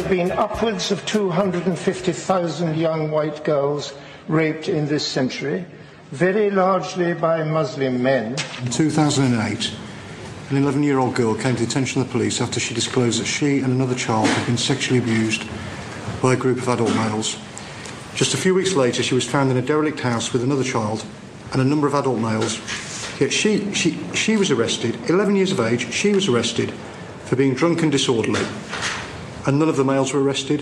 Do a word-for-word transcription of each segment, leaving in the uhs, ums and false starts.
been upwards of two hundred fifty thousand young white girls raped in this century, very largely by Muslim men. In two thousand eight, an eleven-year-old girl came to the attention of the police after she disclosed that she and another child had been sexually abused by a group of adult males. Just a few weeks later, she was found in a derelict house with another child and a number of adult males. Yet she, she, she was arrested, eleven years of age, she was arrested for being drunk and disorderly, and none of the males were arrested.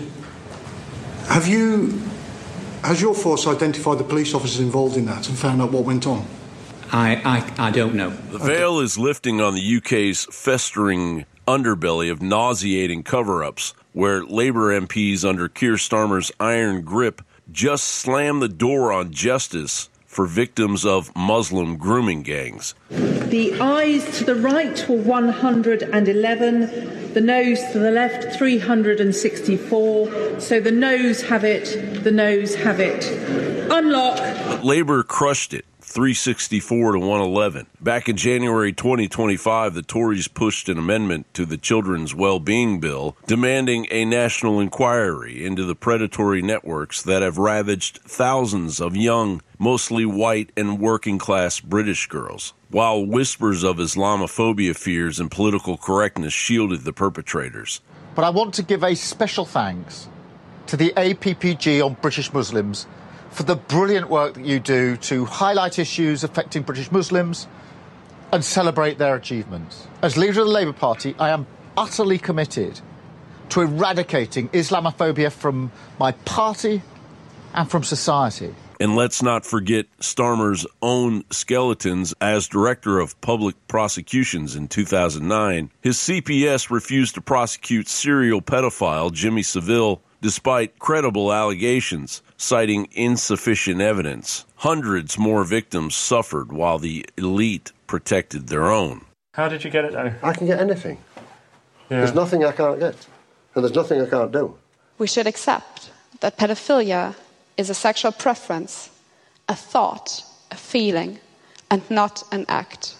Have you, has your force identified the police officers involved in that and found out what went on? I, I, I don't know. The veil is lifting on the U K's festering underbelly of nauseating cover-ups, where Labour M Ps under Keir Starmer's iron grip just slammed the door on justice for victims of Muslim grooming gangs. The ayes to the right were one hundred eleven, the noes to the left three hundred sixty-four, so the noes have it, the noes have it. Unlock. But Labour crushed it, three sixty-four to one eleven. Back in January twenty twenty-five, the Tories pushed an amendment to the Children's Wellbeing Bill demanding a national inquiry into the predatory networks that have ravaged thousands of young, mostly white and working-class British girls, while whispers of Islamophobia fears and political correctness shielded the perpetrators. But I want to give a special thanks to the A P P G on British Muslims for the brilliant work that you do to highlight issues affecting British Muslims and celebrate their achievements. As leader of the Labour Party, I am utterly committed to eradicating Islamophobia from my party and from society. And let's not forget Starmer's own skeletons as Director of Public Prosecutions in two thousand nine. His C P S refused to prosecute serial pedophile Jimmy Savile despite credible allegations, citing insufficient evidence. Hundreds more victims suffered while the elite protected their own. How did you get it, though? I can get anything. Yeah. There's nothing I can't get, and there's nothing I can't do. We should accept that pedophilia is a sexual preference, a thought, a feeling, and not an act.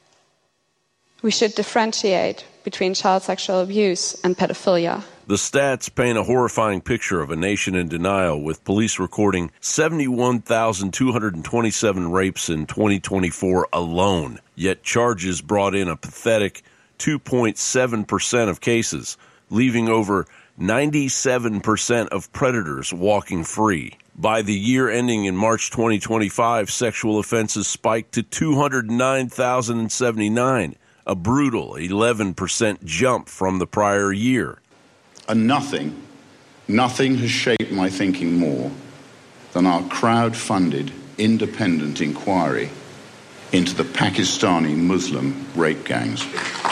We should differentiate between child sexual abuse and pedophilia. The stats paint a horrifying picture of a nation in denial, with police recording seventy-one thousand two hundred twenty-seven rapes in twenty twenty-four alone, yet charges brought in a pathetic two point seven percent of cases, leaving over ninety-seven percent of predators walking free. By the year ending in March twenty twenty-five, sexual offenses spiked to two hundred nine thousand seventy-nine, a brutal eleven percent jump from the prior year. And nothing, nothing has shaped my thinking more than our crowd-funded independent inquiry into the Pakistani Muslim rape gangs.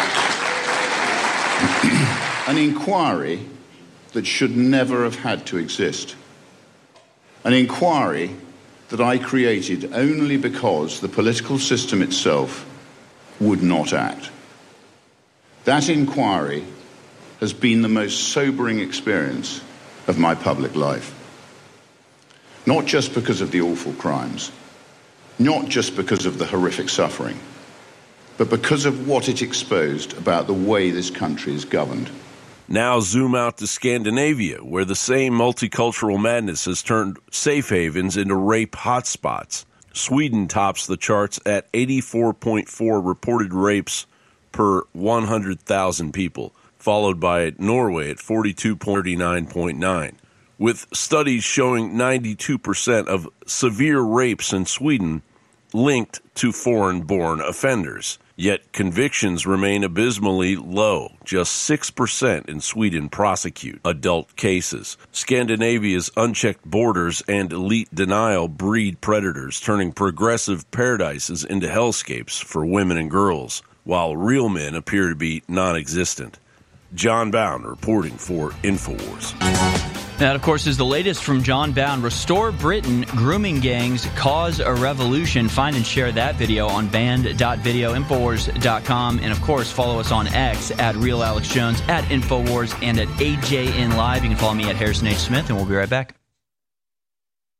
An inquiry that should never have had to exist. An inquiry that I created only because the political system itself would not act. That inquiry has been the most sobering experience of my public life. Not just because of the awful crimes, not just because of the horrific suffering, but because of what it exposed about the way this country is governed. Now zoom out to Scandinavia, where the same multicultural madness has turned safe havens into rape hotspots. Sweden tops the charts at eighty-four point four reported rapes per one hundred thousand people, followed by Norway at forty-two point nine point nine. With studies showing ninety-two percent of severe rapes in Sweden linked to foreign-born offenders. Yet convictions remain abysmally low. Just six percent in Sweden prosecute adult cases. Scandinavia's unchecked borders and elite denial breed predators, turning progressive paradises into hellscapes for women and girls, while real men appear to be non-existent. John Bound reporting for InfoWars. That, of course, is the latest from John Bound. Restore Britain, grooming gangs cause a revolution. Find and share that video on band dot video, infowars dot com. And, of course, follow us on X at Real Alex Jones, at InfoWars, and at A J N Live. You can follow me at Harrison H. Smith, and we'll be right back.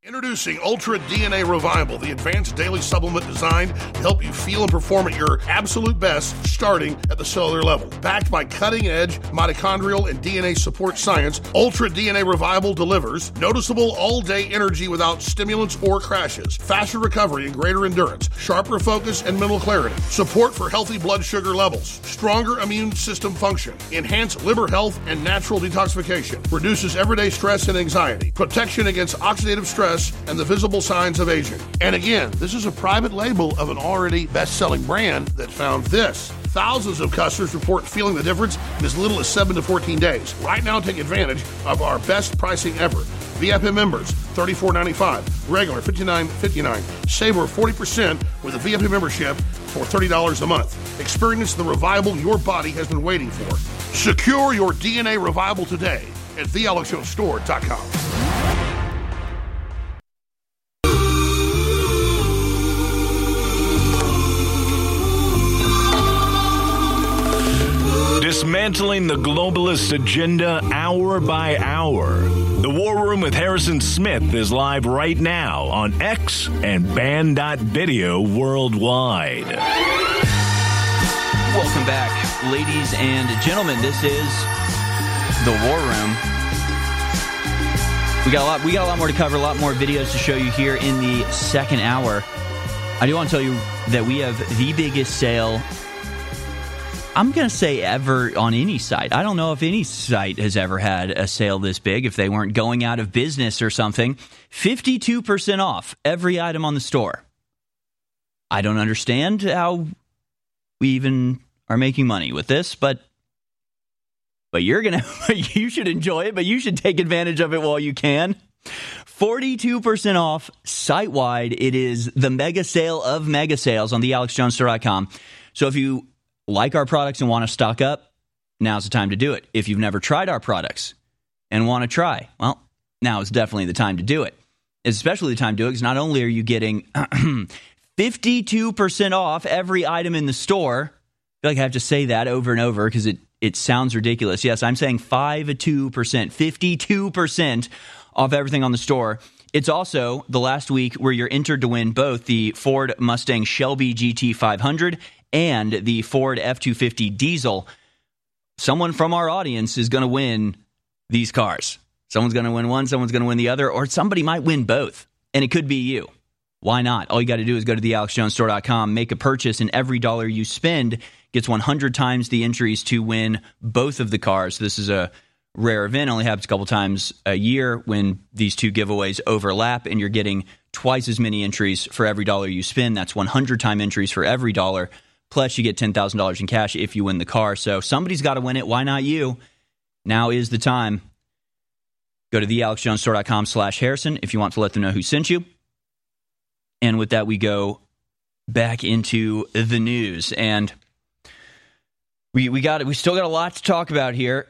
Introducing Ultra D N A Revival, the advanced daily supplement designed to help you feel and perform at your absolute best, starting at the cellular level. Backed by cutting-edge mitochondrial and D N A support science, Ultra D N A Revival delivers noticeable all-day energy without stimulants or crashes, faster recovery and greater endurance, sharper focus and mental clarity, support for healthy blood sugar levels, stronger immune system function, enhanced liver health and natural detoxification, reduces everyday stress and anxiety, protection against oxidative stress and the visible signs of aging. And again, this is a private label of an already best-selling brand that found this. Thousands of customers report feeling the difference in as little as seven to fourteen days. Right now, take advantage of our best pricing ever. V I P members, thirty-four ninety-five. Regular, fifty-nine fifty-nine. Save over forty percent with a V I P membership for thirty dollars a month. Experience the revival your body has been waiting for. Secure your D N A revival today at the alex jones store dot com. Dismantling the globalist agenda hour by hour. The War Room with Harrison Smith is live right now on X and Band dot video worldwide. Welcome back, ladies and gentlemen. This is the War Room. We got a lot. We got a lot more to cover. A lot more videos to show you here in the second hour. I do want to tell you that we have the biggest sale, I'm going to say, ever on any site. I don't know if any site has ever had a sale this big, if they weren't going out of business or something. fifty-two percent off every item on the store. I don't understand how we even are making money with this, but but you're going to, you should enjoy it, but you should take advantage of it while you can. forty-two percent off site-wide. It is the mega sale of mega sales on the alex jones store dot com. So if you like our products and want to stock up, now's the time to do it. If you've never tried our products and want to try, well, now is definitely the time to do it. It's especially the time to do it because not only are you getting fifty-two percent off every item in the store, I feel like I have to say that over and over because it, it sounds ridiculous. Yes, I'm saying fifty-two percent, fifty-two percent off everything on the store. It's also the last week where you're entered to win both the Ford Mustang Shelby G T five hundred and the Ford F two fifty diesel. Someone from our audience is going to win these cars. Someone's going to win one, someone's going to win the other, or somebody might win both. And it could be you. Why not? All you got to do is go to the alex jones store dot com, make a purchase, and every dollar you spend gets one hundred times the entries to win both of the cars. This is a rare event. It only happens a couple times a year when these two giveaways overlap, and you're getting twice as many entries for every dollar you spend. That's one hundred time entries for every dollar. Plus, you get ten thousand dollars in cash if you win the car. So somebody's got to win it. Why not you? Now is the time. Go to the alex jones store dot com slash Harrison if you want to let them know who sent you. And with that, we go back into the news. And we we got we still got a lot to talk about here.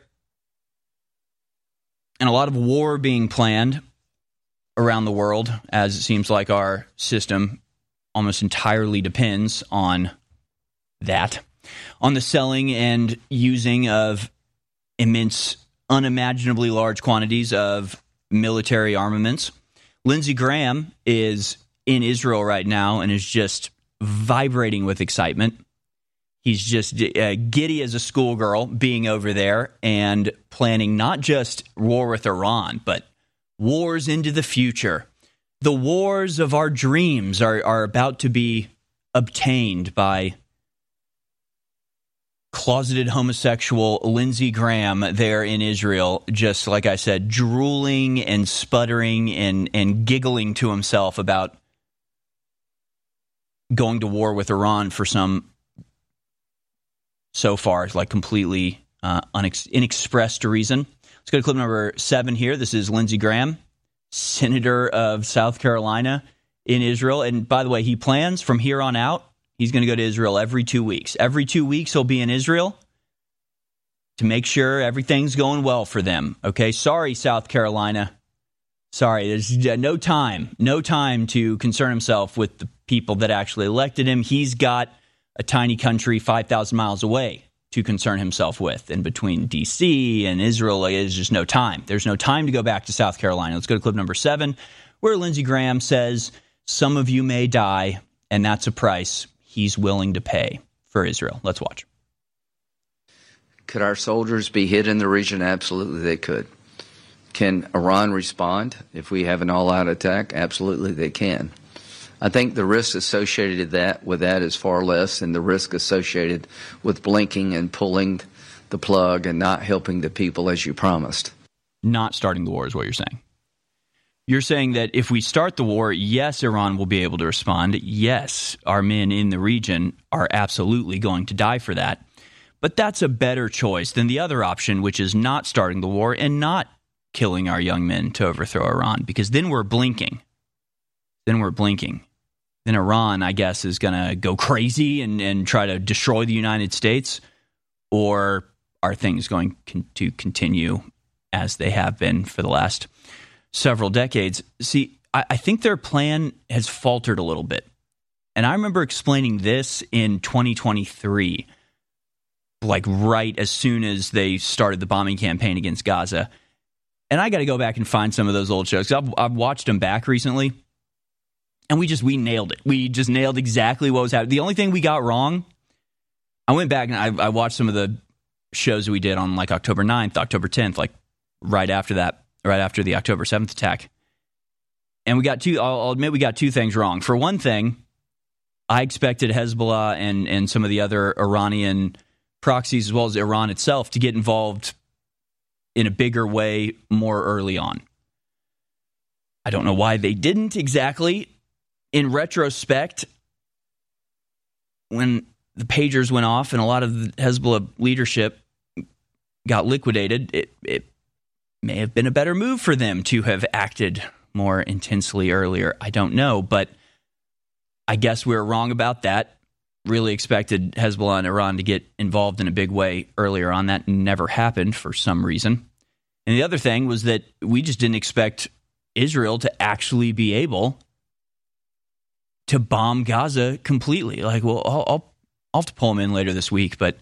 And a lot of war being planned around the world, as it seems like our system almost entirely depends on that, on the selling and using of immense, unimaginably large quantities of military armaments. Lindsey Graham is in Israel right now and is just vibrating with excitement. He's just uh, giddy as a schoolgirl being over there and planning not just war with Iran, but wars into the future. The wars of our dreams are, are about to be obtained by closeted homosexual Lindsey Graham there in Israel, just like I said, drooling and sputtering and, and giggling to himself about going to war with Iran for some, so far, like completely uh, unex- inexpressed reason. Let's go to clip number seven here. This is Lindsey Graham, Senator of South Carolina in Israel. And by the way, he plans from here on out, he's going to go to Israel every two weeks. Every two weeks, he'll be in Israel to make sure everything's going well for them. Okay, sorry, South Carolina. Sorry, there's no time, no time to concern himself with the people that actually elected him. He's got a tiny country five thousand miles away to concern himself with. And between D C and Israel, there's just no time. There's no time to go back to South Carolina. Let's go to clip number seven, where Lindsey Graham says some of you may die, and that's a price he's willing to pay for Israel. Let's watch. Could our soldiers be hit in the region? Absolutely, they could. Can Iran respond if we have an all-out attack? Absolutely, they can. I think the risk associated that with that is far less than the risk associated with blinking and pulling the plug and not helping the people as you promised. Not starting the war is what you're saying. You're saying that if we start the war, yes, Iran will be able to respond. Yes, our men in the region are absolutely going to die for that. But that's a better choice than the other option, which is not starting the war and not killing our young men to overthrow Iran, because then we're blinking. Then we're blinking. Then Iran, I guess, is going to go crazy and, and try to destroy the United States, or are things going con- to continue as they have been for the last several decades? See, I, I think their plan has faltered a little bit. And I remember explaining this in twenty twenty-three, like right as soon as they started the bombing campaign against Gaza. And I got to go back and find some of those old shows. I've, I've watched them back recently, and we just, we nailed it. We just nailed exactly what was happening. The only thing we got wrong, I went back and I, I watched some of the shows that we did on like October ninth, October tenth, like right after that, right after the October seventh attack. And we got two, I'll, I'll admit we got two things wrong. For one thing, I expected Hezbollah and, and some of the other Iranian proxies, as well as Iran itself, to get involved in a bigger way more early on. I don't know why they didn't exactly. In retrospect, when the pagers went off and a lot of the Hezbollah leadership got liquidated, it, it may have been a better move for them to have acted more intensely earlier. I don't know, but I guess we were wrong about that. Really expected Hezbollah and Iran to get involved in a big way earlier on. That never happened for some reason. And the other thing was that we just didn't expect Israel to actually be able to bomb Gaza completely. Like, well, I'll, I'll, I'll have to pull them in later this week, but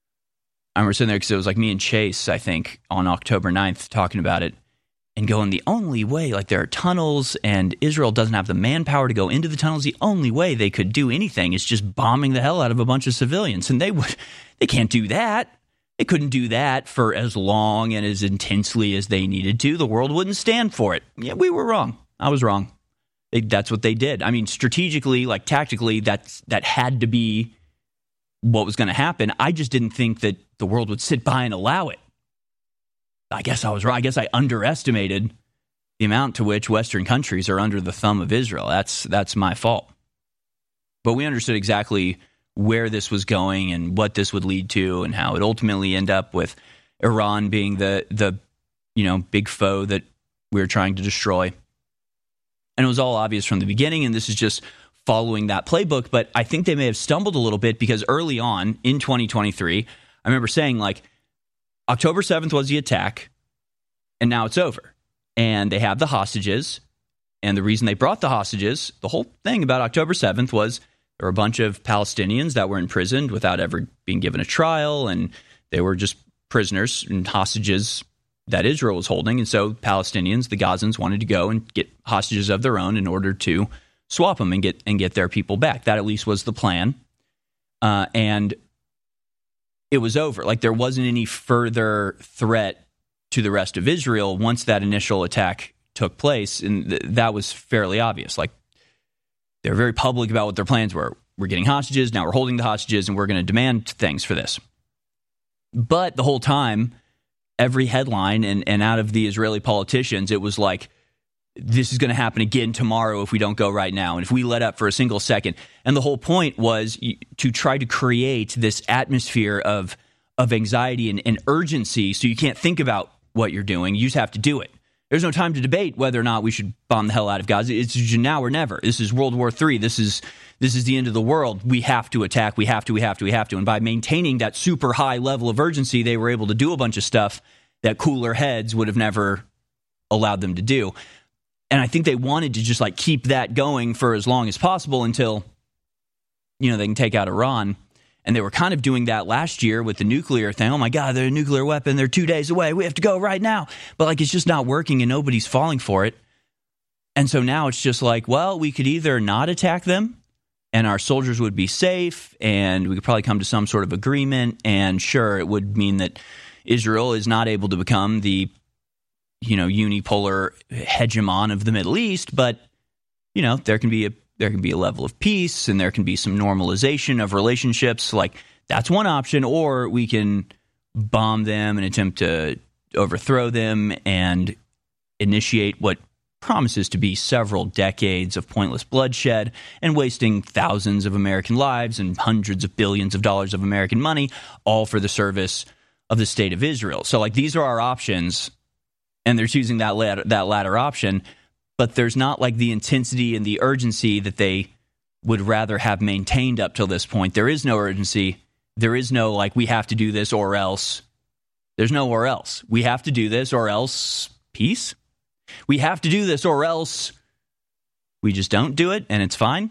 I remember sitting there because it was like me and Chase, I think, on October ninth talking about it and going, the only way, like there are tunnels and Israel doesn't have the manpower to go into the tunnels. The only way they could do anything is just bombing the hell out of a bunch of civilians. And they would, they can't do that. They couldn't do that for as long and as intensely as they needed to. The world wouldn't stand for it. Yeah, we were wrong. I was wrong. They, that's what they did. I mean, strategically, like tactically, that's, that had to be what was going to happen. I just didn't think that the world would sit by and allow it. I guess I was wrong. I guess I underestimated the amount to which Western countries are under the thumb of Israel. That's that's my fault. But we understood exactly where this was going and what this would lead to, and how it ultimately end up with Iran being the the you know big foe that we were trying to destroy. And it was all obvious from the beginning, and this is just following that playbook. But I think they may have stumbled a little bit, because early on in twenty twenty-three, I remember saying, like, October seventh was the attack, and now it's over. And they have the hostages, and the reason they brought the hostages, the whole thing about October seventh was there were a bunch of Palestinians that were imprisoned without ever being given a trial, and they were just prisoners and hostages that Israel was holding. And so Palestinians, the Gazans, wanted to go and get hostages of their own in order to swap them and get and get their people back. That at least was the plan. Uh, and it was over. Like, there wasn't any further threat to the rest of Israel once that initial attack took place, and th- that was fairly obvious. Like, they were very public about what their plans were. We're getting hostages, now we're holding the hostages, and we're going to demand things for this. But the whole time, every headline and, and out of the Israeli politicians, it was like, this is going to happen again tomorrow if we don't go right now, and if we let up for a single second. And the whole point was to try to create this atmosphere of of anxiety and, and urgency, so you can't think about what you're doing. You just have to do it. There's no time to debate whether or not we should bomb the hell out of Gaza. It's now or never. This is World War Three. This is this is the end of the world. We have to attack. We have to, we have to, we have to. And by maintaining that super high level of urgency, they were able to do a bunch of stuff that cooler heads would have never allowed them to do. And I think they wanted to just like keep that going for as long as possible until, you know, they can take out Iran. And they were kind of doing that last year with the nuclear thing. Oh my God, they're a nuclear weapon. They're two days away. We have to go right now. But like, it's just not working and nobody's falling for it. And so now it's just like, well, we could either not attack them and our soldiers would be safe and we could probably come to some sort of agreement. And sure, it would mean that Israel is not able to become the, you know, unipolar hegemon of the Middle East. But, you know, there can be a there can be a level of peace and there can be some normalization of relationships. Like, that's one option. Or we can bomb them and attempt to overthrow them and initiate what promises to be several decades of pointless bloodshed and wasting thousands of American lives and hundreds of billions of dollars of American money, all for the service of the state of Israel. So, like, these are our options, and they're choosing that latter, that latter option, but there's not, like, the intensity and the urgency that they would rather have maintained up till this point. There is no urgency. There is no, like, we have to do this or else. There's no or else. We have to do this or else peace. We have to do this or else we just don't do it and it's fine.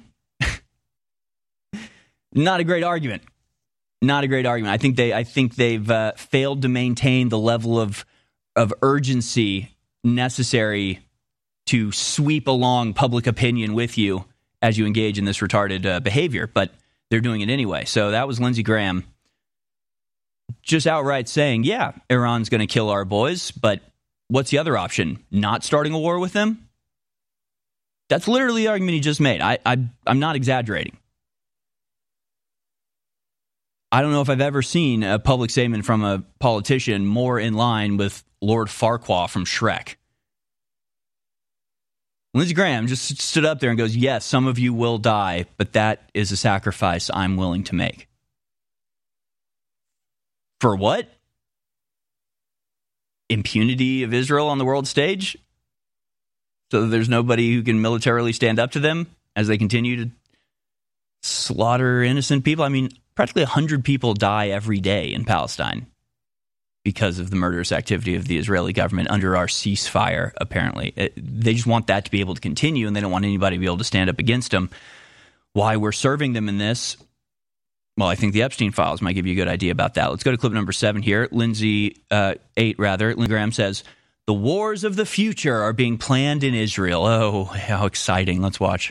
Not a great argument. Not a great argument. I think they I think they've uh, failed to maintain the level of of urgency necessary to sweep along public opinion with you as you engage in this retarded uh, behavior, but they're doing it anyway. So that was Lindsey Graham just outright saying, yeah, Iran's going to kill our boys, but what's the other option? Not starting a war with them? That's literally the argument he just made. I, I, I'm not exaggerating. I don't know if I've ever seen a public statement from a politician more in line with Lord Farquaad from Shrek. Lindsey Graham just stood up there and goes, yes, some of you will die, but that is a sacrifice I'm willing to make. For what? Impunity of Israel on the world stage? So that there's nobody who can militarily stand up to them as they continue to slaughter innocent people? I mean, practically one hundred people die every day in Palestine because of the murderous activity of the Israeli government under our ceasefire, apparently. It, they just want that to be able to continue, and they don't want anybody to be able to stand up against them. Why we're serving them in this? Well, I think the Epstein files might give you a good idea about that. Let's go to clip number seven here. Lindsey, uh, eight rather. Lindsey Graham says, the wars of the future are being planned in Israel. Oh, how exciting. Let's watch.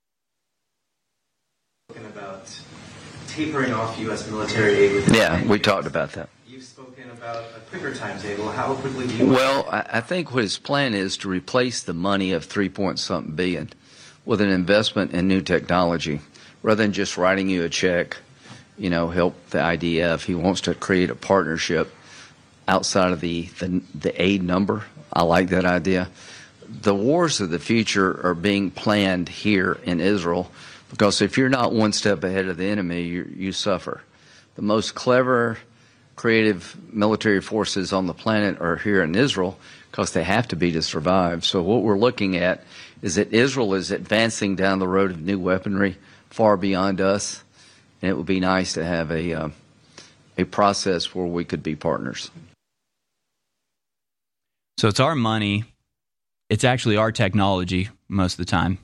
About tapering off U S military aid. With yeah, we talked about that. You've spoken about a quicker timetable. How quickly do you... Well, I, I think what his plan is to replace the money of three point something billion with an investment in new technology rather than just writing you a check. You know, help the I D F. He wants to create a partnership outside of the, the the aid number. I like that idea. The wars of the future are being planned here in Israel because if you're not one step ahead of the enemy, you, you suffer. The most clever, creative military forces on the planet are here in Israel because they have to be to survive. So what we're looking at is that Israel is advancing down the road of new weaponry far beyond us. And it would be nice to have a uh, a process where we could be partners. So it's our money. It's actually our technology most of the time.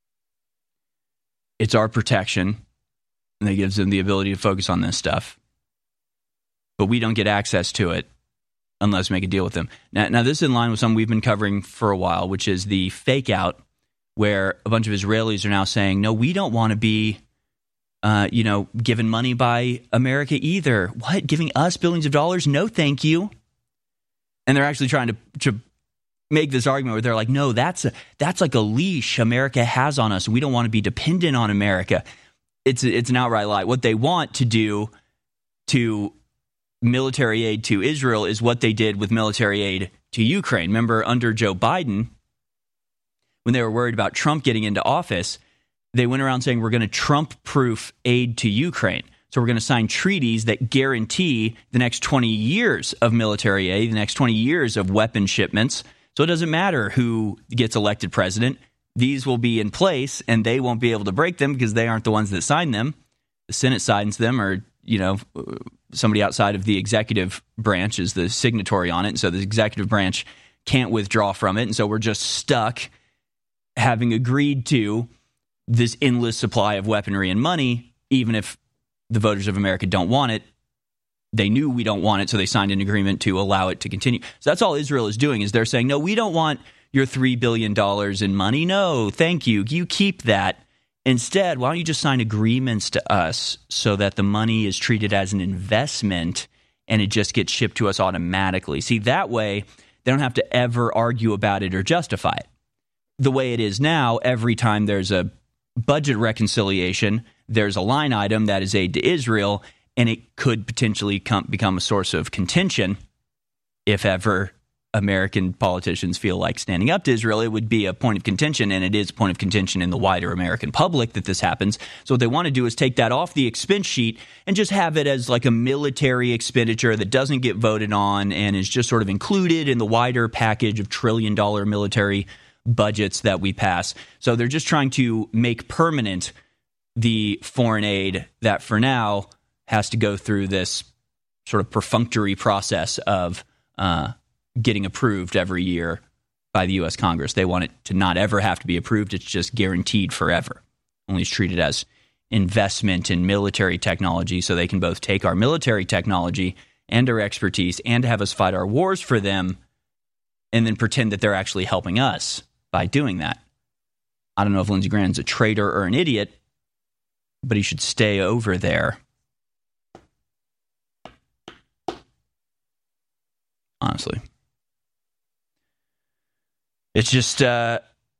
It's our protection. And that gives them the ability to focus on this stuff. But we don't get access to it unless we make a deal with them. Now, now this is in line with something we've been covering for a while, which is the fake out where a bunch of Israelis are now saying, no, we don't want to be Uh, you know, given money by America either. What? Giving us billions of dollars? No, thank you. And they're actually trying to to make this argument where they're like, no, that's a, that's like a leash America has on us. We don't want to be dependent on America. It's it's an outright lie. What they want to do to military aid to Israel is what they did with military aid to Ukraine. Remember, under Joe Biden, when they were worried about Trump getting into office, they went around saying, we're going to Trump-proof aid to Ukraine. So we're going to sign treaties that guarantee the next twenty years of military aid, the next twenty years of weapon shipments. So it doesn't matter who gets elected president. These will be in place, and they won't be able to break them because they aren't the ones that sign them. The Senate signs them, or, you know, somebody outside of the executive branch is the signatory on it. And so the executive branch can't withdraw from it. And so we're just stuck having agreed to this endless supply of weaponry and money, even if the voters of America don't want it. They knew we don't want it, so they signed an agreement to allow it to continue. So that's all Israel is doing, is they're saying, no, we don't want your three billion dollars in money. No, thank you. You keep that. Instead, why don't you just sign agreements to us so that the money is treated as an investment and it just gets shipped to us automatically? See, that way, they don't have to ever argue about it or justify it. The way it is now, every time there's a budget reconciliation, there's a line item that is aid to Israel, and it could potentially come, become a source of contention if ever American politicians feel like standing up to Israel. It would be a point of contention, and it is a point of contention in the wider American public that this happens. So what they want to do is take that off the expense sheet and just have it as like a military expenditure that doesn't get voted on and is just sort of included in the wider package of trillion-dollar military budgets that we pass. So they're just trying to make permanent the foreign aid that for now has to go through this sort of perfunctory process of uh, getting approved every year by the U S Congress. They want it to not ever have to be approved. It's just guaranteed forever. Only it's treated as investment in military technology so they can both take our military technology and our expertise and have us fight our wars for them and then pretend that they're actually helping us by doing that. I don't know if Lindsey Graham's a traitor or an idiot, but he should stay over there. Honestly. It's just, uh,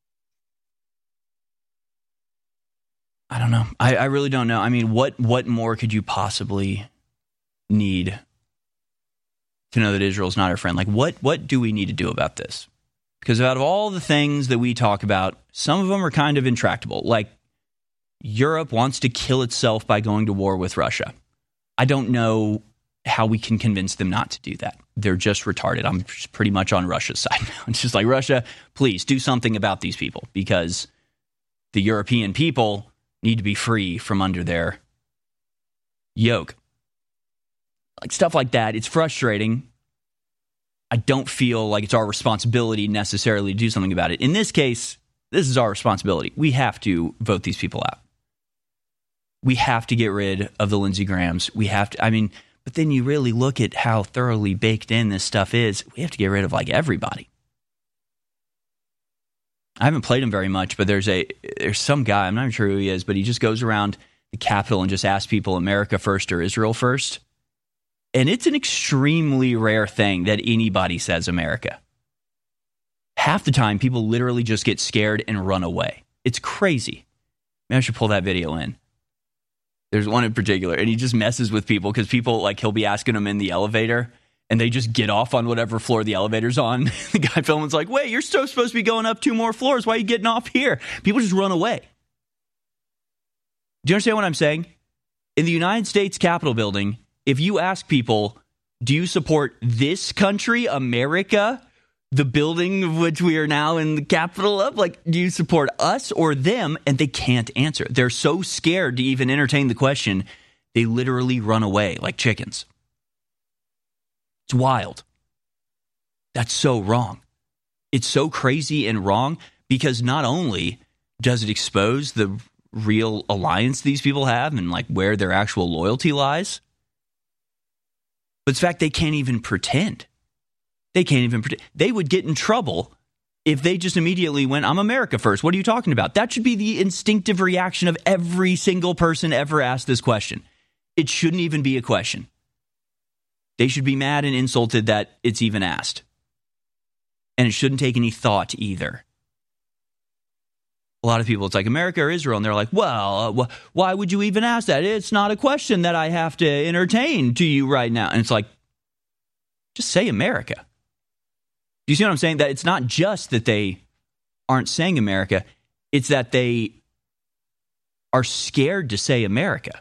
I don't know. I, I really don't know. I mean, what what more could you possibly need to know that Israel's not our friend? Like, what what do we need to do about this? Because out of all the things that we talk about, some of them are kind of intractable. Like, Europe wants to kill itself by going to war with Russia. I don't know how we can convince them not to do that. They're just retarded. I'm just pretty much on Russia's side now. It's just like, Russia, please do something about these people because the European people need to be free from under their yoke. Like stuff like that. It's frustrating. I don't feel like it's our responsibility necessarily to do something about it. In this case, this is our responsibility. We have to vote these people out. We have to get rid of the Lindsey Grahams. We have to, I mean, but then you really look at how thoroughly baked in this stuff is. We have to get rid of like everybody. I haven't played him very much, but there's a there's some guy, I'm not even sure who he is, but he just goes around the Capitol and just asks people America first or Israel first. And it's an extremely rare thing that anybody says America. Half the time, people literally just get scared and run away. It's crazy. Maybe I should pull that video in. There's one in particular, and he just messes with people because people, like, he'll be asking them in the elevator, and they just get off on whatever floor the elevator's on. The guy filming's like, wait, you're still supposed to be going up two more floors. Why are you getting off here? People just run away. Do you understand what I'm saying? In the United States Capitol building, if you ask people, do you support this country, America, the building of which we are now in the capital of, like, do you support us or them? And they can't answer. They're so scared to even entertain the question, they literally run away like chickens. It's wild. That's so wrong. It's so crazy and wrong because not only does it expose the real alliance these people have and like where their actual loyalty lies, but in fact, they can't even pretend. They can't even pretend. They would get in trouble if they just immediately went, I'm America first. What are you talking about? That should be the instinctive reaction of every single person ever asked this question. It shouldn't even be a question. They should be mad and insulted that it's even asked. And it shouldn't take any thought either. A lot of people, it's like America or Israel, and they're like, well, uh, wh- why would you even ask that? It's not a question that I have to entertain to you right now. And it's like, just say America. Do you see what I'm saying? That it's not just that they aren't saying America, it's that they are scared to say America.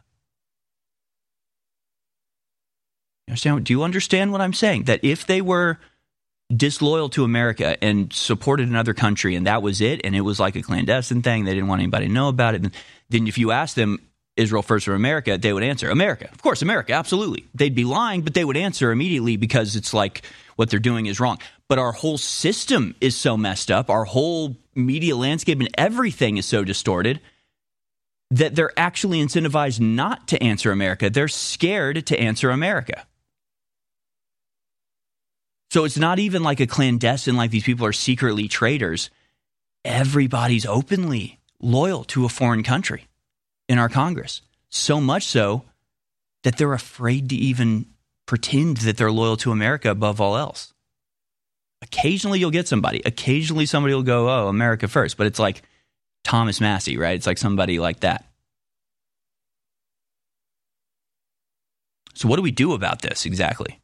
You understand? Do you understand what I'm saying? That if they were disloyal to America and supported another country and that was it, and it was like a clandestine thing, they didn't want anybody to know about it, then if you asked them Israel first or America, they would answer America. Of course, America, absolutely. They'd be lying, but they would answer immediately because it's like what they're doing is wrong. But our whole system is so messed up, our whole media landscape and everything is so distorted that they're actually incentivized not to answer America. They're scared to answer America. So it's not even like a clandestine, like these people are secretly traitors. Everybody's openly loyal to a foreign country in our Congress. So much so that they're afraid to even pretend that they're loyal to America above all else. Occasionally you'll get somebody. Occasionally somebody will go, oh, America first. But it's like Thomas Massey, right? It's like somebody like that. So what do we do about this exactly?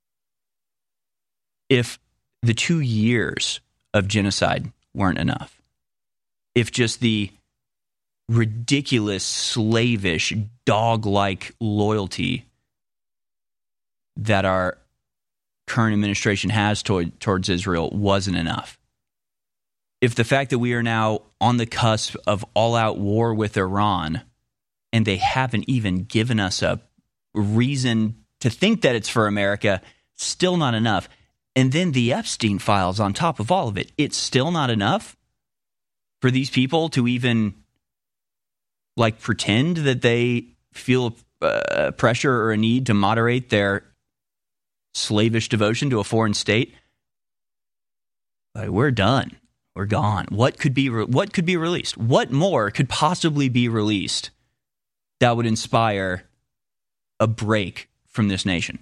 If the two years of genocide weren't enough, if just the ridiculous, slavish, dog-like loyalty that our current administration has toward, towards Israel wasn't enough, if the fact that we are now on the cusp of all-out war with Iran and they haven't even given us a reason to think that it's for America, still not enough. And then the Epstein files on top of all of it. It's still not enough for these people to even like pretend that they feel uh, pressure or a need to moderate their slavish devotion to a foreign state. Like, we're done. We're gone. What could be re- what could be released? What more could possibly be released that would inspire a break from this nation?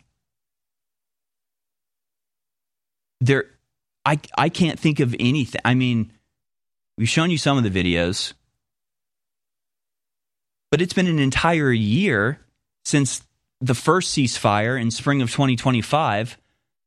There, I I can't think of anything. I mean, we've shown you some of the videos, but it's been an entire year since the first ceasefire in spring of twenty twenty-five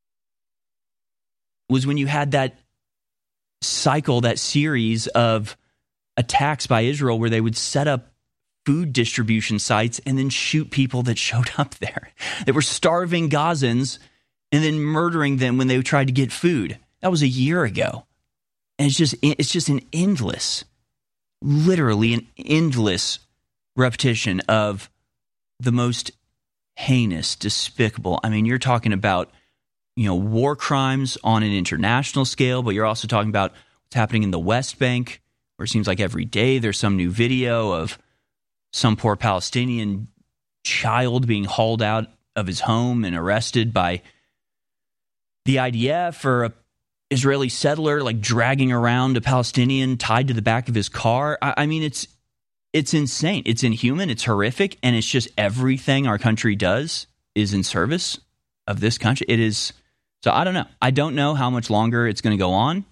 was when you had that cycle, that series of attacks by Israel where they would set up food distribution sites and then shoot people that showed up there. They were starving Gazans and then murdering them when they tried to get food. That was a year ago. And it's just it's just an endless, literally an endless repetition of the most heinous, despicable. I mean, you're talking about, you know, war crimes on an international scale, but you're also talking about what's happening in the West Bank, where it seems like every day there's some new video of some poor Palestinian child being hauled out of his home and arrested by the I D F, or a Israeli settler like dragging around a Palestinian tied to the back of his car. I, I mean, it's it's insane. It's inhuman. It's horrific. And it's just everything our country does is in service of this country. It is. So I don't know. I don't know how much longer it's going to go on.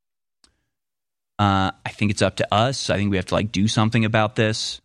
Uh, I think it's up to us. I think we have to like do something about this.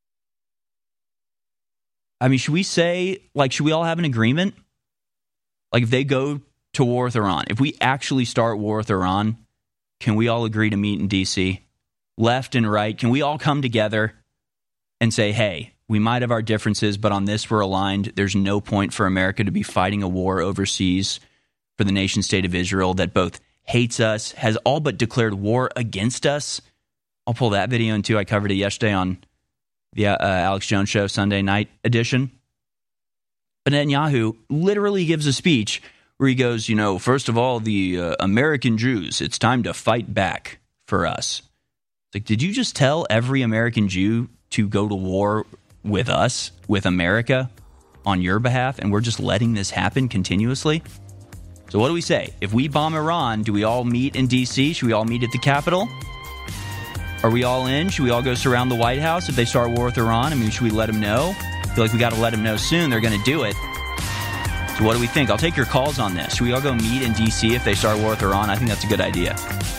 I mean, should we say, like, should we all have an agreement? Like, if they go to war with Iran, if we actually start war with Iran, can we all agree to meet in D C? Left and right, can we all come together and say, hey, we might have our differences, but on this we're aligned. There's no point for America to be fighting a war overseas for the nation state of Israel that both hates us, has all but declared war against us. I'll pull that video in too. I covered it yesterday on the uh, Alex Jones Show Sunday night edition. But Netanyahu literally gives a speech where he goes, you know, first of all, the uh, American Jews, it's time to fight back for us. It's like, did you just tell every American Jew to go to war with us, with America, on your behalf, and we're just letting this happen continuously? So what do we say? If we bomb Iran, do we all meet in D C? Should we all meet at the Capitol? Are we all in? Should we all go surround the White House if they start war with Iran? I mean, should we let them know? I feel like we got to let them know soon. They're going to do it. So what do we think? I'll take your calls on this. Should we all go meet in D C if they start war with Iran? I think that's a good idea.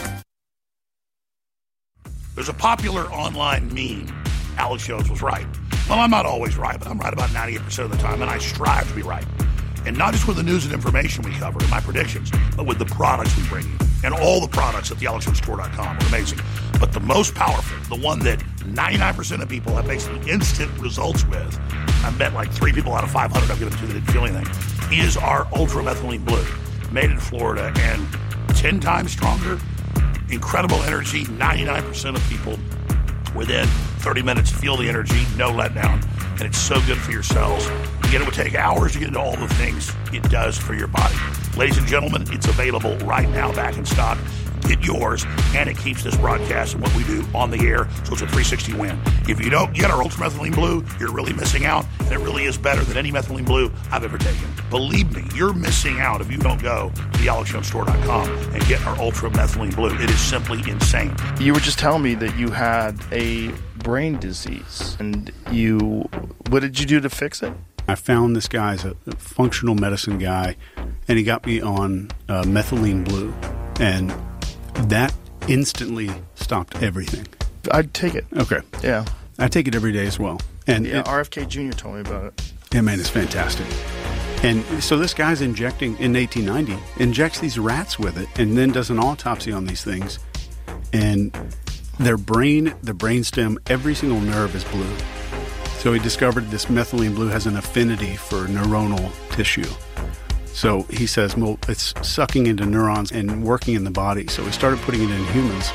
There's a popular online meme. Alex Jones was right. Well, I'm not always right, but I'm right about ninety-eight percent of the time, and I strive to be right. And not just with the news and information we cover and my predictions, but with the products we bring you. And all the products at the alex jones store dot com are amazing. But the most powerful, the one that ninety-nine percent of people have basically instant results with, I bet like three people out of five hundred I've given it to that didn't feel anything, is our Ultra Methylene Blue, made in Florida and ten times stronger. Incredible energy, ninety-nine percent of people within thirty minutes feel the energy, no letdown, and it's so good for your cells. Again, it would take hours to get into all the things it does for your body. Ladies and gentlemen, it's available right now, back in stock. get yours, and it keeps this broadcast and what we do on the air, so it's a three sixty win. If you don't get our Ultramethylene Blue, you're really missing out, and it really is better than any methylene blue I've ever taken. Believe me, you're missing out if you don't go to the alex jones store dot com and get our Ultramethylene Blue. It is simply insane. You were just telling me that you had a brain disease, and you, what did you do to fix it? I found this guy's a functional medicine guy, and he got me on uh, methylene blue, and that instantly stopped everything. I'd take it. Okay. Yeah. I take it every day as well. And yeah, it, R F K Junior told me about it. Yeah, man, it's fantastic. And so this guy's injecting, in eighteen ninety, injects these rats with it, and then does an autopsy on these things, and their brain, the brainstem, every single nerve is blue. So he discovered this methylene blue has an affinity for neuronal tissue. So he says, well, it's sucking into neurons and working in the body. So we started putting it in humans.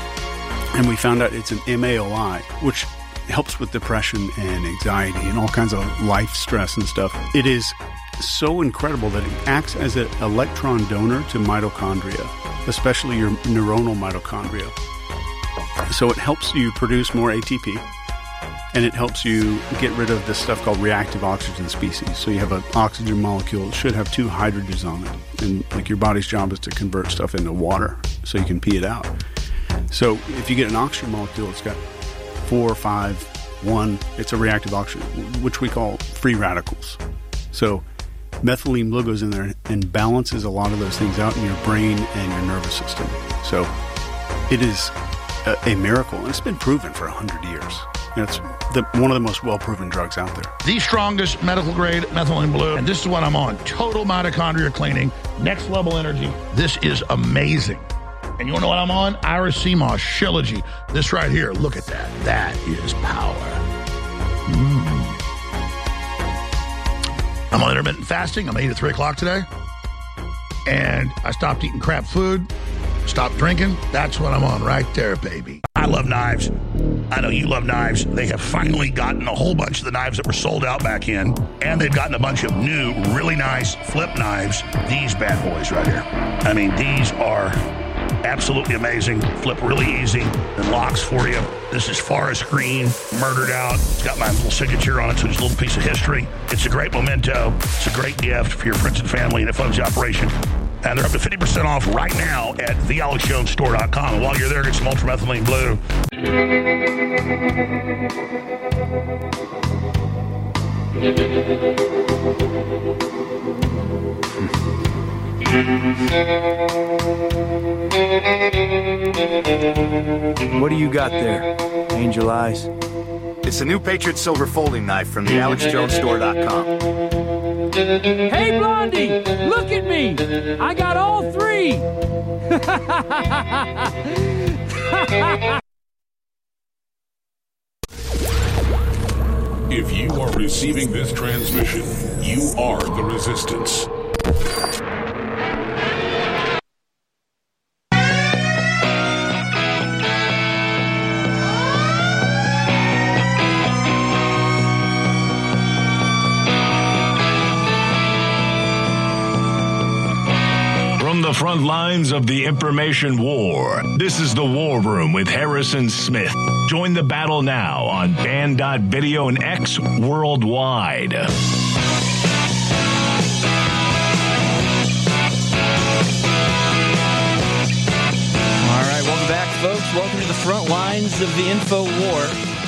And we found out it's an M A O I, which helps with depression and anxiety and all kinds of life stress and stuff. It is so incredible that it acts as an electron donor to mitochondria, especially your neuronal mitochondria. So it helps you produce more A T P. And it helps you get rid of this stuff called reactive oxygen species. So you have an oxygen molecule that should have two hydrogens on it. And like your body's job is to convert stuff into water so you can pee it out. So if you get an oxygen molecule, it's got four, five, one, it's a reactive oxygen, which we call free radicals. So methylene blue goes in there and balances a lot of those things out in your brain and your nervous system. So it is a, a miracle. And it's been proven for one hundred years. It's the, one of the most well-proven drugs out there. The strongest medical-grade methylene blue, and this is what I'm on. Total mitochondria cleaning, next-level energy. This is amazing. And you want to know what I'm on? Iris C M O S, Shilajit. This right here, look at that. That is power. Mm. I'm on intermittent fasting. I'm eating at three o'clock today. And I stopped eating crap food. Stop drinking. That's what I'm on right there, baby. I love knives. I know you love knives. They have finally gotten a whole bunch of the knives that were sold out back in, and they've gotten a bunch of new, really nice flip knives. These bad boys right here. I mean, these are absolutely amazing. Flip really easy and locks for you. This is Forest Green, murdered out. It's got my little signature on it, so it's a little piece of history. It's a great memento. It's a great gift for your friends and family, and it funds the operation. And they're up to fifty percent off right now at the alex jones store dot com. And while you're there, get some Ultramethylene Blue. What do you got there, Angel Eyes? It's a new Patriot Silver folding knife from the alex jones store dot com. Hey, Blondie, look at me. I got all three. If you are receiving this transmission, you are the Resistance. From the front lines of the information war, this is the War Room with Harrison Smith. Join the battle now on Band dot video and X worldwide. All right, welcome back, folks. Welcome to the front lines of the info war.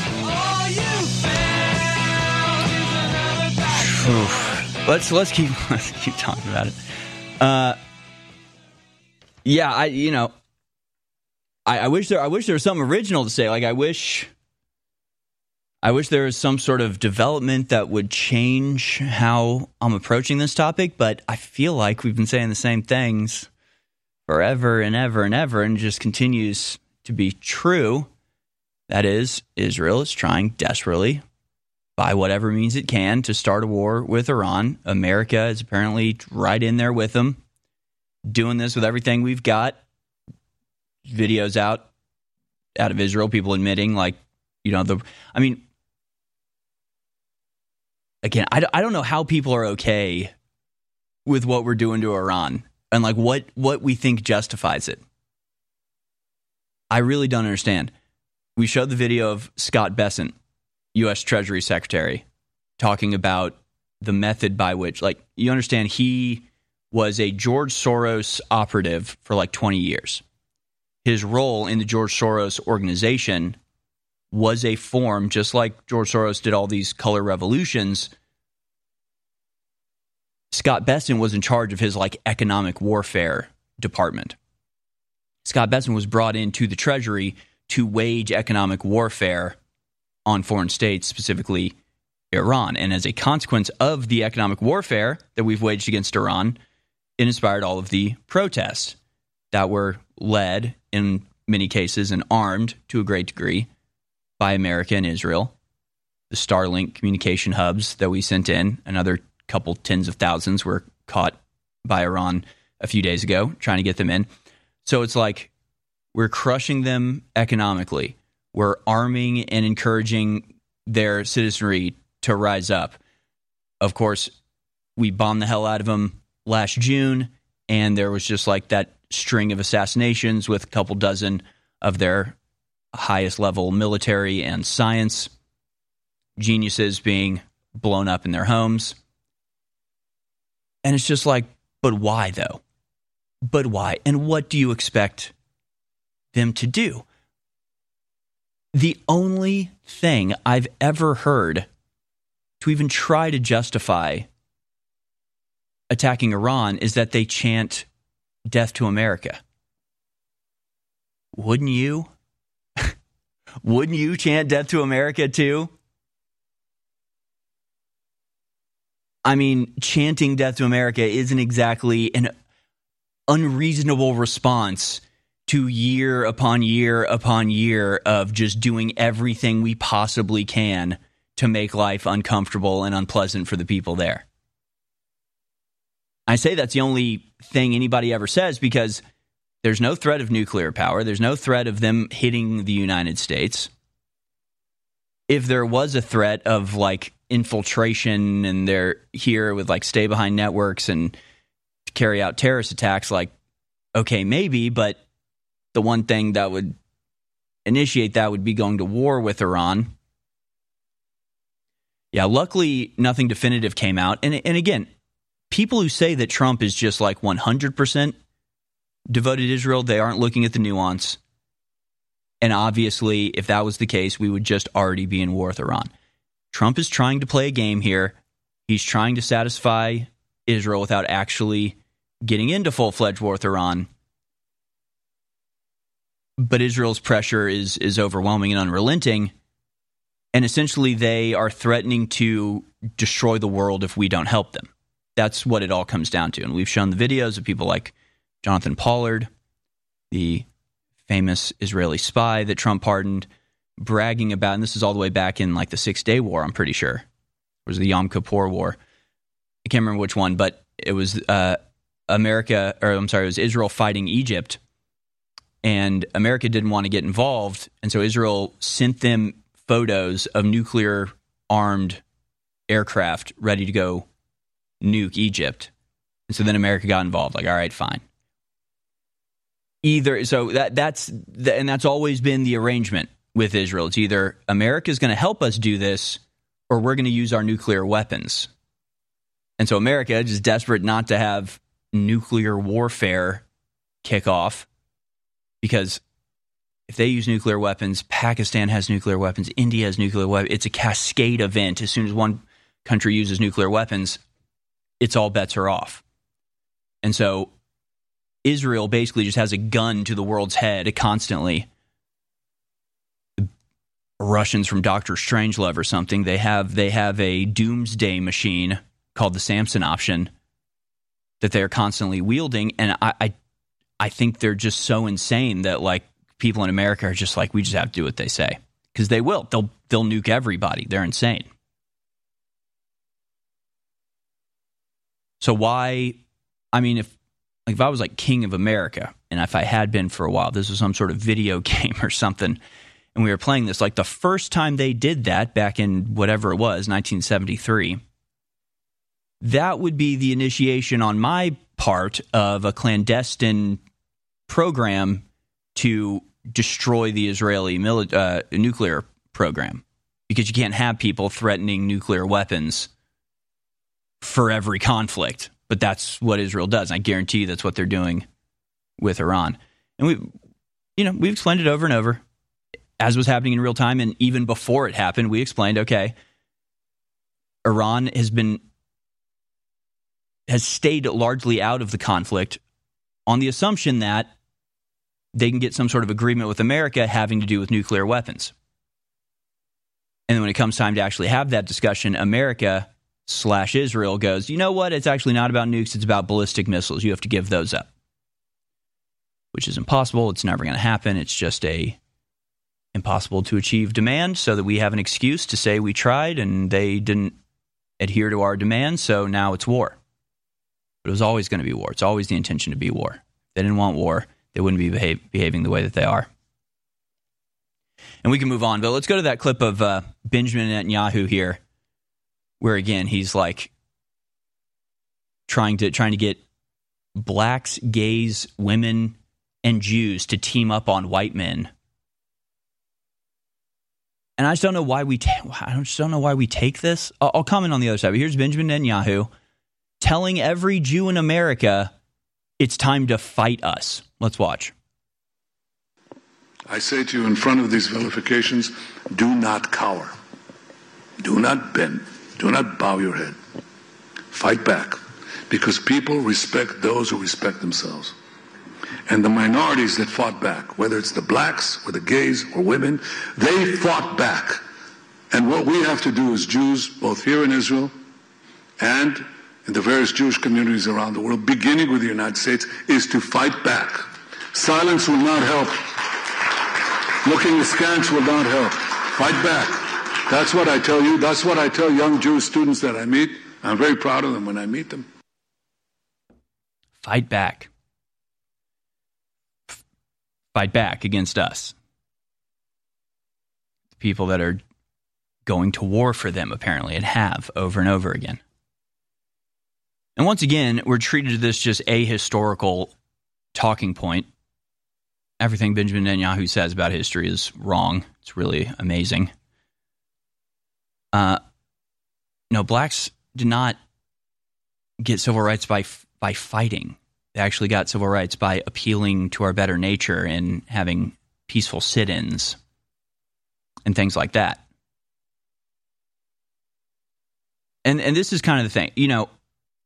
Oof. Let's let's keep let's keep talking about it. Uh, yeah, I you know, I, I wish there I wish there was something original to say. Like I wish, I wish there was some sort of development that would change how I'm approaching this topic. But I feel like we've been saying the same things forever and ever and ever, and it just continues to be true. That is, Israel is trying desperately, by whatever means it can, to start a war with Iran. America is apparently right in there with them, doing this with everything we've got. Videos out out of Israel, people admitting, like, you know, the. I mean, again, I, I don't know how people are okay with what we're doing to Iran, and like what what we think justifies it. I really don't understand. We showed the video of Scott Bessent, U S Treasury Secretary, talking about the method by which, like, you understand, he was a George Soros operative for like twenty years. His role in the George Soros organization was a form, just like George Soros did all these color revolutions. Scott Bessent was in charge of his like economic warfare department. Scott Bessent was brought into the Treasury to wage economic warfare on foreign states, specifically Iran. And as a consequence of the economic warfare that we've waged against Iran, it inspired all of the protests that were led in many cases and armed to a great degree by America and Israel. The Starlink communication hubs that we sent in, another couple tens of thousands were caught by Iran a few days ago, trying to get them in. So it's like we're crushing them economically. We're arming and encouraging their citizenry to rise up. Of course, we bombed the hell out of them last June, and there was just like that string of assassinations with a couple dozen of their highest level military and science geniuses being blown up in their homes. And it's just like, but why though? But why? And what do you expect them to do? The only thing I've ever heard to even try to justify attacking Iran is that they chant death to America. Wouldn't you? Wouldn't you chant death to America too? I mean, chanting death to America isn't exactly an unreasonable response to year upon year upon year of just doing everything we possibly can to make life uncomfortable and unpleasant for the people there. I say that's the only thing anybody ever says because there's no threat of nuclear power. There's no threat of them hitting the United States. If there was a threat of like infiltration and they're here with like stay behind networks and carry out terrorist attacks, like, okay, maybe, but the one thing that would initiate that would be going to war with Iran. Yeah, luckily nothing definitive came out. And, and again, people who say that Trump is just like one hundred percent devoted to Israel, they aren't looking at the nuance. And obviously, if that was the case, we would just already be in war with Iran. Trump is trying to play a game here. He's trying to satisfy Israel without actually getting into full-fledged war with Iran. But Israel's pressure is is overwhelming and unrelenting. And essentially, they are threatening to destroy the world if we don't help them. That's what it all comes down to. And we've shown the videos of people like Jonathan Pollard, the famous Israeli spy that Trump pardoned, bragging about, and this is all the way back in like the Six-Day War, I'm pretty sure. It was the Yom Kippur War. I can't remember which one, but it was uh, America, or I'm sorry, it was Israel fighting Egypt, and America didn't want to get involved, and so Israel sent them photos of nuclear-armed aircraft ready to go nuke Egypt. And so then America got involved, like, all right, fine. Either, so that that's, and that's always been the arrangement with Israel. It's either America's going to help us do this, or we're going to use our nuclear weapons. And so America, just desperate not to have nuclear warfare kick off, because if they use nuclear weapons, Pakistan has nuclear weapons, India has nuclear weapons. It's a cascade event. As soon as one country uses nuclear weapons, it's all bets are off. And so Israel basically just has a gun to the world's head constantly. The Russians from Doctor Strangelove or something, they have they have a doomsday machine called the Samson option that they're constantly wielding. And I, I I think they're just so insane that like people in America are just like, we just have to do what they say. Because they will. They'll they'll nuke everybody. They're insane. So why, I mean, if like if I was like king of America, and if I had been for a while, this was some sort of video game or something, and we were playing this, like the first time they did that back in whatever it was, nineteen seventy-three, that would be the initiation on my part of a clandestine program to destroy the Israeli mili- uh, nuclear program, because you can't have people threatening nuclear weapons for every conflict. But that's what Israel does. I guarantee you that's what they're doing with Iran. And we, you know, we've explained it over and over, as was happening in real time. And even before it happened, we explained, okay, Iran has been has stayed largely out of the conflict on the assumption that they can get some sort of agreement with America having to do with nuclear weapons. And then when it comes time to actually have that discussion, America slash Israel goes, you know what? It's actually not about nukes. It's about ballistic missiles. You have to give those up, which is impossible. It's never going to happen. It's just a impossible to achieve demand, so that we have an excuse to say we tried and they didn't adhere to our demands. So now it's war. But it was always going to be war. It's always the intention to be war. If they didn't want war, they wouldn't be behave, behaving the way that they are. And we can move on, but let's go to that clip of uh, Benjamin Netanyahu here, where again he's like trying to trying to get blacks, gays, women, and Jews to team up on white men. And I just don't know why we. Ta- I just don't know why we take this. I'll, I'll comment on the other side. But here's Benjamin Netanyahu telling every Jew in America it's time to fight us. Let's watch. I say to you in front of these vilifications, do not cower. Do not bend. Do not bow your head. Fight back, because people respect those who respect themselves. And the minorities that fought back, whether it's the blacks or the gays or women, they fought back. And what we have to do as Jews, both here in Israel and in the various Jewish communities around the world, beginning with the United States, is to fight back. Silence will not help. Looking askance will not help. Fight back. That's what I tell you. That's what I tell young Jewish students that I meet. I'm very proud of them when I meet them. Fight back. Fight back against us. The people that are going to war for them, apparently, and have over and over again. And once again, we're treated to this just ahistorical talking point. Everything Benjamin Netanyahu says about history is wrong. It's really amazing. Uh, no, blacks did not get civil rights by by fighting. They actually got civil rights by appealing to our better nature and having peaceful sit-ins and things like that. And and this is kind of the thing, you know.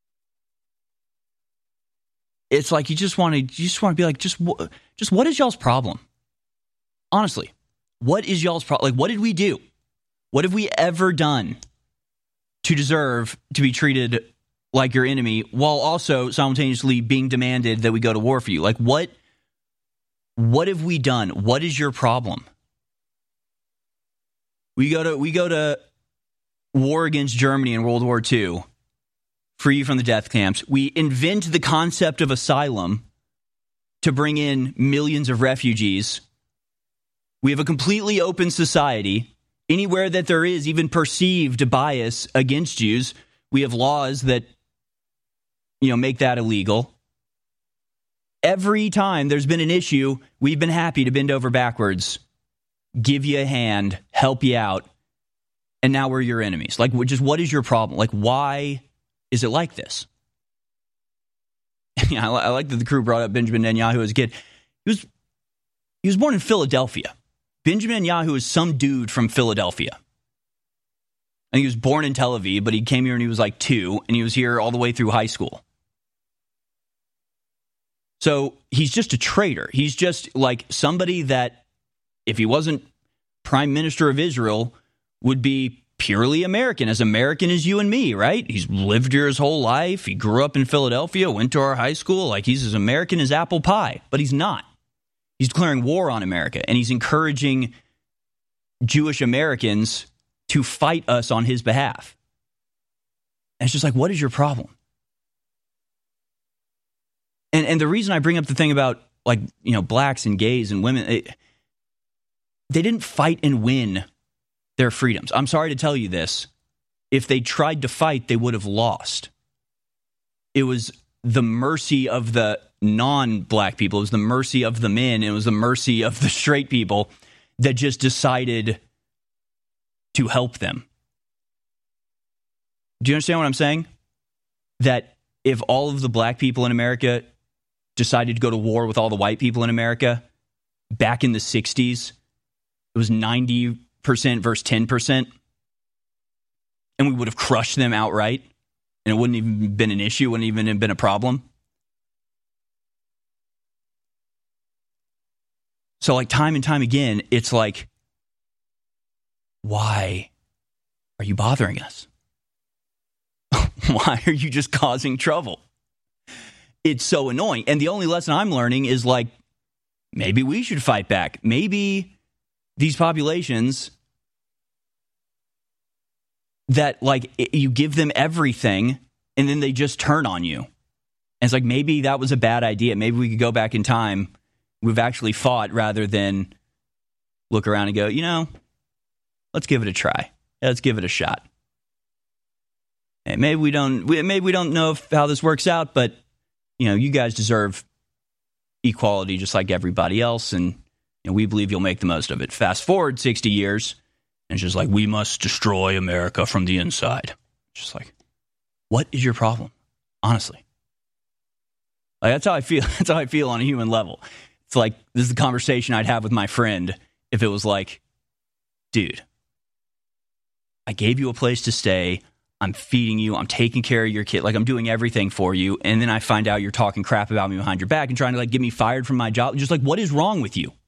It's like you just want to, you just want to be like, just, just what is y'all's problem? Honestly, what is y'all's problem? Like, what did we do? What have we ever done to deserve to be treated like your enemy while also simultaneously being demanded that we go to war for you? Like, what, what have we done? What is your problem? We go to, we go to war against Germany in World War Two. Free from the death camps. We invent the concept of asylum to bring in millions of refugees. We have a completely open society. Anywhere that there is even perceived bias against Jews, we have laws that, you know, make that illegal. Every time there's been an issue, we've been happy to bend over backwards, give you a hand, help you out, and now we're your enemies. Like, just what is your problem? Like, why is it like this? Yeah, I, I like that the crew brought up Benjamin Netanyahu as a kid. He was he was born in Philadelphia. Benjamin Netanyahu is some dude from Philadelphia. And he was born in Tel Aviv, but he came here when he was like two, and he was here all the way through high school. So he's just a traitor. He's just like somebody that, if he wasn't prime minister of Israel, would be purely American, as American as you and me, right? He's lived here his whole life. He grew up in Philadelphia, went to our high school. Like, he's as American as apple pie, but he's not. He's declaring war on America, and he's encouraging Jewish Americans to fight us on his behalf. And it's just like, what is your problem? And and the reason I bring up the thing about, like, you know, blacks and gays and women, it, they didn't fight and win their freedoms. I'm sorry to tell you this. If they tried to fight, they would have lost. It was the mercy of the non-black people. It was the mercy of the men. It was the mercy of the straight people that just decided to help them. Do you understand what I'm saying? That if all of the black people in America decided to go to war with all the white people in America back in the sixties, it was ninety percent versus ten percent, and we would have crushed them outright, and it wouldn't even been an issue, wouldn't even have been a problem. So like time and time again, it's like, why are you bothering us? Why are you just causing trouble? It's so annoying. And the only lesson I'm learning is like, maybe we should fight back. Maybe these populations that like you give them everything and then they just turn on you. And it's like, maybe that was a bad idea. Maybe we could go back in time. We've actually fought rather than look around and go, you know, let's give it a try. Let's give it a shot. And maybe we don't, maybe we don't know if, how this works out, but you know, you guys deserve equality just like everybody else, and you know, we believe you'll make the most of it. Fast forward sixty years, and it's just like, we must destroy America from the inside. Just like, what is your problem? Honestly. Like, that's how I feel. That's how I feel on a human level. It's like, this is the conversation I'd have with my friend if it was like, dude, I gave you a place to stay. I'm feeding you. I'm taking care of your kid. Like, I'm doing everything for you. And then I find out you're talking crap about me behind your back and trying to like get me fired from my job. Just like, what is wrong with you?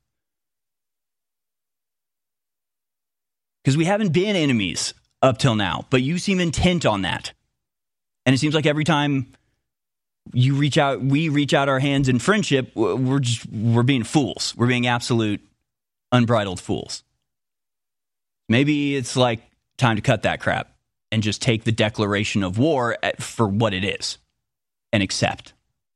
Because we haven't been enemies up till now, but you seem intent on that. And it seems like every time you reach out, we reach out our hands in friendship, we're just, we're being fools. We're being absolute unbridled fools. Maybe it's like time to cut that crap and just take the declaration of war for what it is and accept.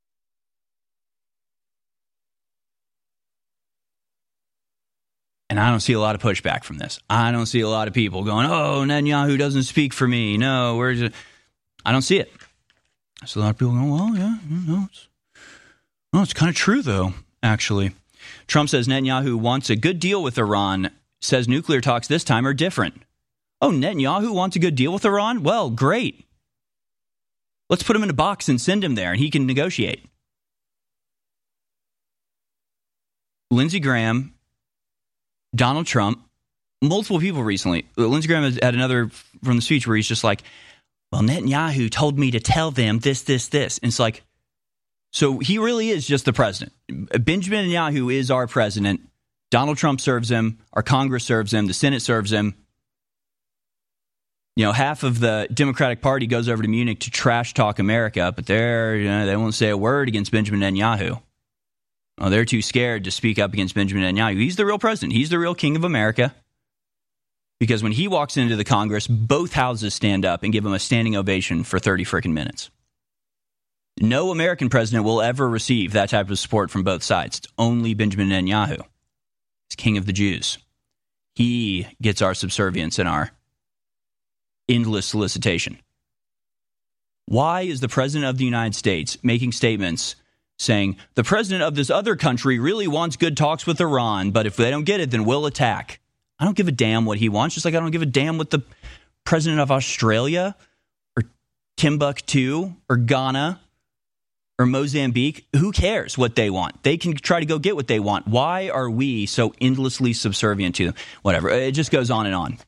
And I don't see a lot of pushback from this. I don't see a lot of people going, oh, Netanyahu doesn't speak for me. No, where's it? I don't see it. I see a lot of people going, well, yeah, no, it's, well, it's kind of true, though, actually. Trump says Netanyahu wants a good deal with Iran, says nuclear talks this time are different. Oh, Netanyahu wants a good deal with Iran? Well, great. Let's put him in a box and send him there, and he can negotiate. Lindsey Graham, Donald Trump, multiple people recently. Lindsey Graham had another from the speech where he's just like, well, Netanyahu told me to tell them this, this, this. And it's like, so he really is just the president. Benjamin Netanyahu is our president. Donald Trump serves him. Our Congress serves him. The Senate serves him. You know, half of the Democratic Party goes over to Munich to trash talk America, but they're, you know, they won't say a word against Benjamin Netanyahu. Oh, they're too scared to speak up against Benjamin Netanyahu. He's the real president. He's the real king of America. Because when he walks into the Congress, both houses stand up and give him a standing ovation for thirty freaking minutes. No American president will ever receive that type of support from both sides. It's only Benjamin Netanyahu. He's king of the Jews. He gets our subservience and our endless solicitation. Why is the president of the United States making statements saying, the president of this other country really wants good talks with Iran, but if they don't get it, then we'll attack? I don't give a damn what he wants, just like I don't give a damn what the president of Australia or Timbuktu or Ghana or Mozambique, who cares what they want? They can try to go get what they want. Why are we so endlessly subservient to them? Whatever. It just goes on and on.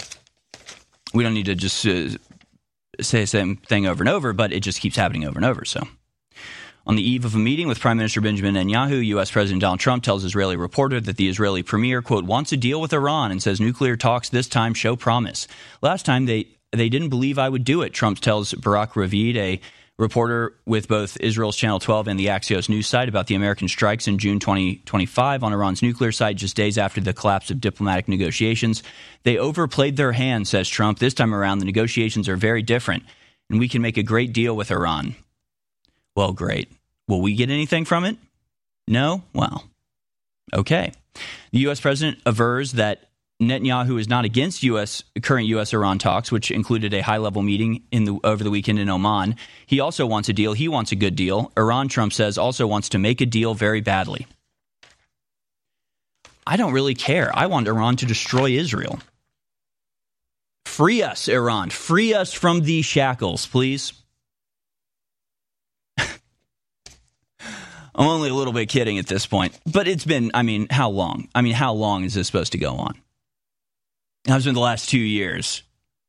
We don't need to just uh, say the same thing over and over, but it just keeps happening over and over. So, on the eve of a meeting with Prime Minister Benjamin Netanyahu, U S. President Donald Trump tells Israeli reporter that the Israeli premier, quote, wants a deal with Iran and says nuclear talks this time show promise. Last time they, they didn't believe I would do it, Trump tells Barak Ravid, a reporter with both Israel's Channel twelve and the Axios news site, about the American strikes in June twenty twenty-five on Iran's nuclear site just days after the collapse of diplomatic negotiations. They overplayed their hand, says Trump. This time around, the negotiations are very different, and we can make a great deal with Iran. Well, great. Will we get anything from it? No? Well, okay. The U S president avers that Netanyahu is not against U S current U S Iran talks, which included a high-level meeting in the, over the weekend in Oman. He also wants a deal. He wants a good deal. Iran, Trump says, also wants to make a deal very badly. I don't really care. I want Iran to destroy Israel. Free us, Iran. Free us from these shackles, please. I'm only a little bit kidding at this point. But it's been, I mean, how long? I mean, how long is this supposed to go on? It's been the last two years.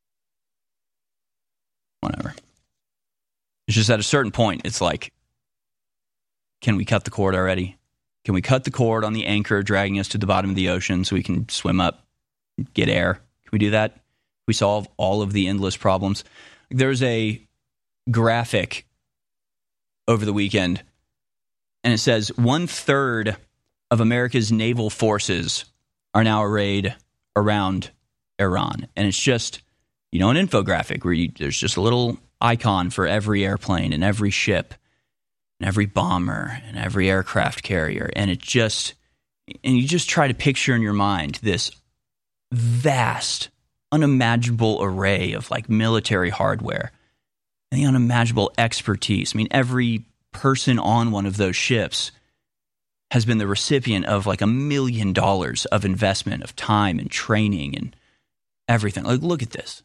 Whatever. It's just at a certain point, it's like, can we cut the cord already? Can we cut the cord on the anchor dragging us to the bottom of the ocean so we can swim up, get air? Can we do that? Can we solve all of the endless problems? There's a graphic over the weekend, and it says one third of America's naval forces are now arrayed around Iran. And it's just, you know, an infographic where you, there's just a little icon for every airplane and every ship and every bomber and every aircraft carrier. And it just, and you just try to picture in your mind this vast, unimaginable array of like military hardware and the unimaginable expertise. I mean, every person on one of those ships has been the recipient of like a million dollars of investment of time and training and everything. Like, look at this.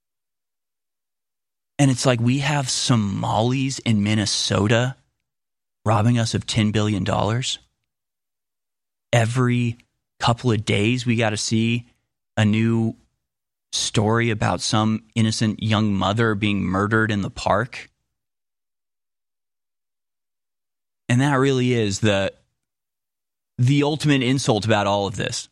And it's like we have Somalis in Minnesota robbing us of ten billion dollars. Every couple of days, we got to see a new story about some innocent young mother being murdered in the park. And that really is the the ultimate insult about all of this,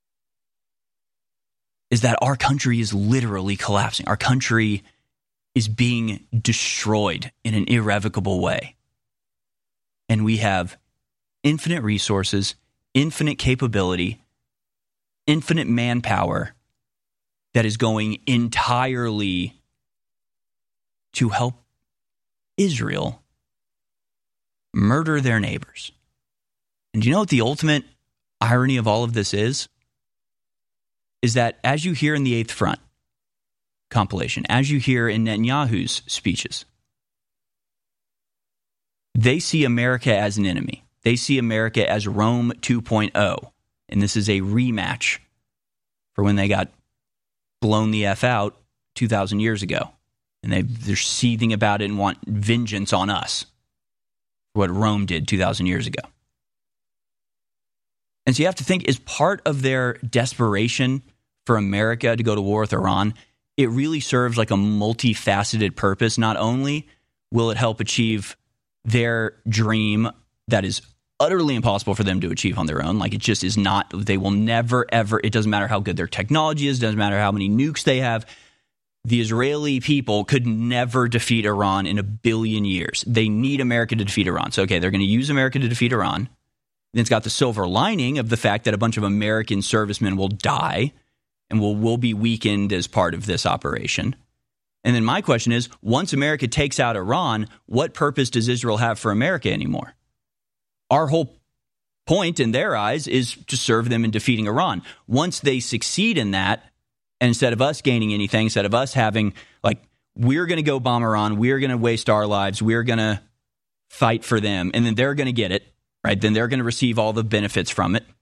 is that our country is literally collapsing. Our country is being destroyed in an irrevocable way. And we have infinite resources, infinite capability, infinite manpower that is going entirely to help Israel murder their neighbors. And do you know what the ultimate irony of all of this is? Is that as you hear in the Eighth Front compilation, as you hear in Netanyahu's speeches, they see America as an enemy. They see America as Rome two point oh. And this is a rematch for when they got blown the F out two thousand years ago. And they, they're seething about it and want vengeance on us for what Rome did two thousand years ago. And so you have to think, as part of their desperation for America to go to war with Iran, it really serves like a multifaceted purpose. Not only will it help achieve their dream that is utterly impossible for them to achieve on their own, like it just is not, they will never, ever, it doesn't matter how good their technology is, doesn't matter how many nukes they have, the Israeli people could never defeat Iran in a billion years. They need America to defeat Iran. So, okay, they're going to use America to defeat Iran. Then it's got the silver lining of the fact that a bunch of American servicemen will die and will, will be weakened as part of this operation. And then my question is, once America takes out Iran, what purpose does Israel have for America anymore? Our whole point in their eyes is to serve them in defeating Iran. Once they succeed in that, and instead of us gaining anything, instead of us having, like, we're going to go bomb Iran, we're going to waste our lives, we're going to fight for them, and then they're going to get it, right? Then they're going to receive all the benefits from it.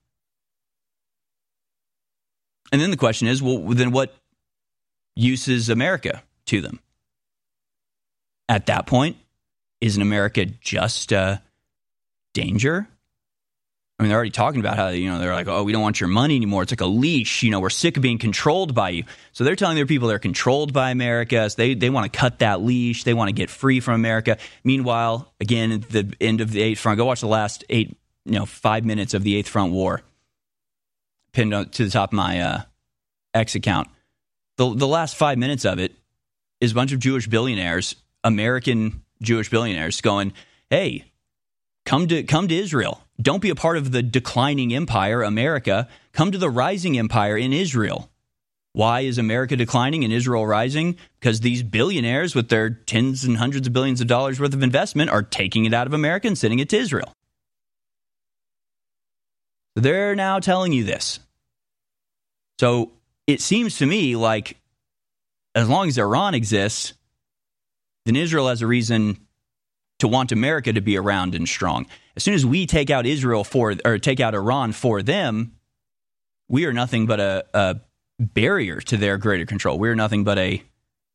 And then the question is, well, then what use is America to them? At that point, isn't America just a danger? I mean, they're already talking about how, you know, they're like, oh, we don't want your money anymore. It's like a leash. You know, we're sick of being controlled by you. So they're telling their people they're controlled by America. So they, they want to cut that leash. They want to get free from America. Meanwhile, again, at the end of the Eighth Front, go watch the last eight, you know, five minutes of the Eighth Front War. Pinned to the top of my uh, X account. The, the last five minutes of it is a bunch of Jewish billionaires, American Jewish billionaires, going, hey, come to come to Israel. Don't be a part of the declining empire, America. Come to the rising empire in Israel. Why is America declining and Israel rising? Because these billionaires with their tens and hundreds of billions of dollars worth of investment are taking it out of America and sending it to Israel. They're now telling you this. So it seems to me like as long as Iran exists, then Israel has a reason to want America to be around and strong. As soon as we take out Israel for, or take out Iran for them, we are nothing but a, a barrier to their greater control. We are nothing but a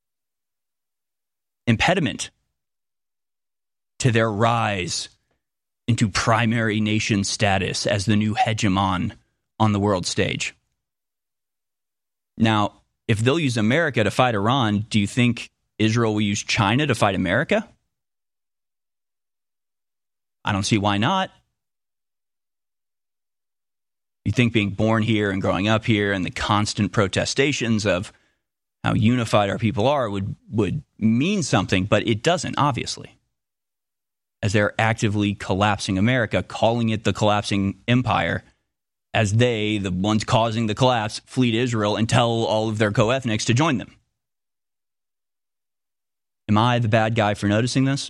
impediment to their rise into primary nation status as the new hegemon on the world stage. Now, if they'll use America to fight Iran, do you think Israel will use China to fight America? I don't see why not. You think being born here and growing up here and the constant protestations of how unified our people are would, would mean something, but it doesn't, obviously. As they're actively collapsing America, calling it the collapsing empire, as they, the ones causing the collapse, flee to Israel and tell all of their co-ethnics to join them. Am I the bad guy for noticing this?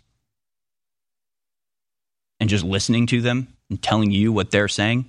And just listening to them and telling you what they're saying?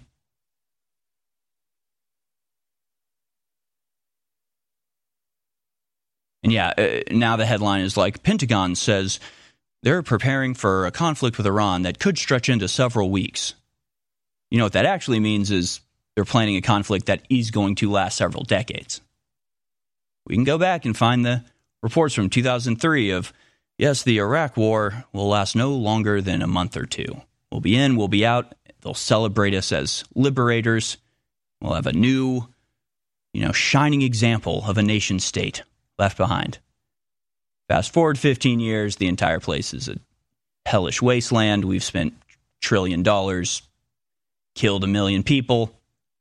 And yeah, uh, now the headline is like, Pentagon says they're preparing for a conflict with Iran that could stretch into several weeks. You know what that actually means is they're planning a conflict that is going to last several decades. We can go back and find the reports from two thousand three of, yes, the Iraq war will last no longer than a month or two. We'll be in, we'll be out. They'll celebrate us as liberators. We'll have a new, you know, shining example of a nation state left behind. Fast forward fifteen years, the entire place is a hellish wasteland. We've spent trillion dollars, killed a million people,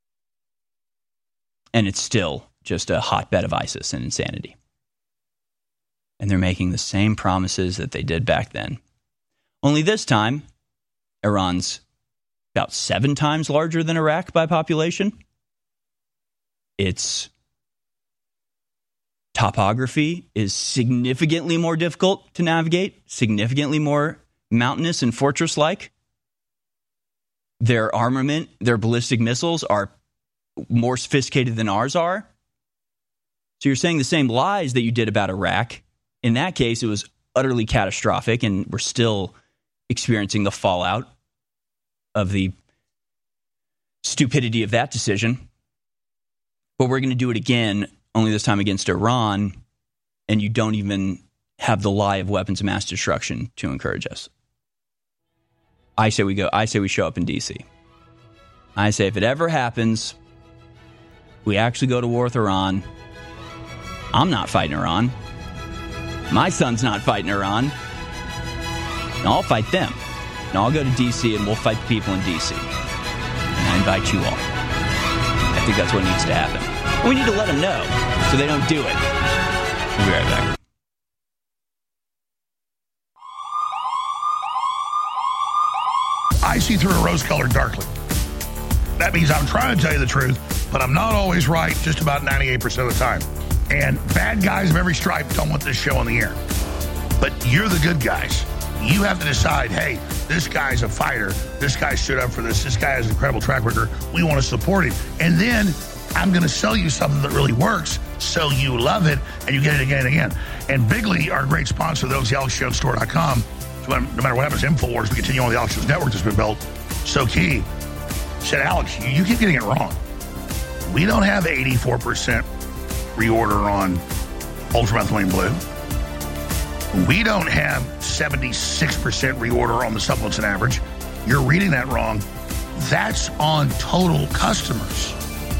and it's still just a hotbed of ISIS and insanity. And they're making the same promises that they did back then. Only this time, Iran's about seven times larger than Iraq by population. Its topography is significantly more difficult to navigate, significantly more mountainous and fortress-like. Their armament, their ballistic missiles are more sophisticated than ours are. So you're saying the same lies that you did about Iraq. In that case, it was utterly catastrophic, and we're still experiencing the fallout of the stupidity of that decision. But we're going to do it again, only this time against Iran, and you don't even have the lie of weapons of mass destruction to encourage us. I say we go. I say we show up in D C. I say if it ever happens, we actually go to war with Iran. I'm not fighting Iran. My son's not fighting Iran. And I'll fight them. And I'll go to D C and we'll fight the people in D C. And I invite you all. I think that's what needs to happen. And we need to let them know so they don't do it. We'll be right back. I see through a rose-colored darkly. That means I'm trying to tell you the truth, but I'm not always right just about ninety-eight percent of the time. And bad guys of every stripe don't want this show on the air. But you're the good guys. You have to decide, hey, this guy's a fighter. This guy stood up for this. This guy has an incredible track record. We want to support him. And then I'm going to sell you something that really works so you love it and you get it again and again. And Bigley, our great sponsor, those, the alex jones store dot com, no matter what happens to InfoWars, we continue on the Alex Jones Network that's been built. So key. Said, Alex, you, you keep getting it wrong. We don't have eighty-four percent reorder on ultramethylene blue. We don't have seventy-six percent reorder on the supplements and average. You're reading that wrong. That's on total customers.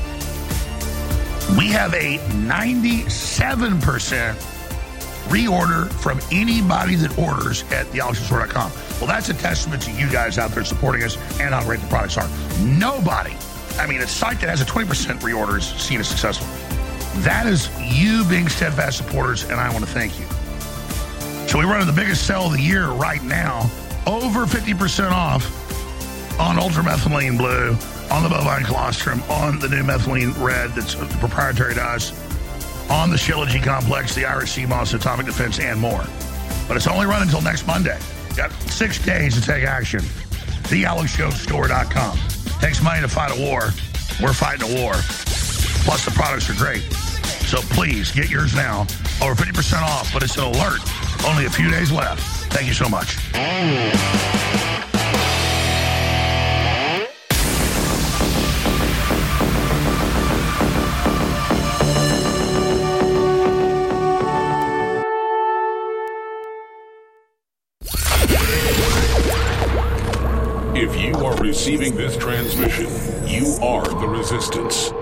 We have a ninety-seven percent reorder from anybody that orders at the alex jones store dot com. Well, that's a testament to you guys out there supporting us and how great the products are. Nobody, I mean, a site that has a twenty percent reorder is seen as successful. That is you being steadfast supporters, and I want to thank you. So we're running the biggest sale of the year right now, over fifty percent off on ultramethylene blue, on the bovine colostrum, on the new methylene red that's proprietary to us, on the Shilajit complex, the Irish sea moss, atomic defense, and more. But it's only running until next Monday. Got six days to take action. the alex jones store dot com. Takes money to fight a war. We're fighting a war. Plus, the products are great. So please get yours now. Over fifty percent off, but it's an alert. Only a few days left. Thank you so much. If you are receiving this transmission, you are the resistance.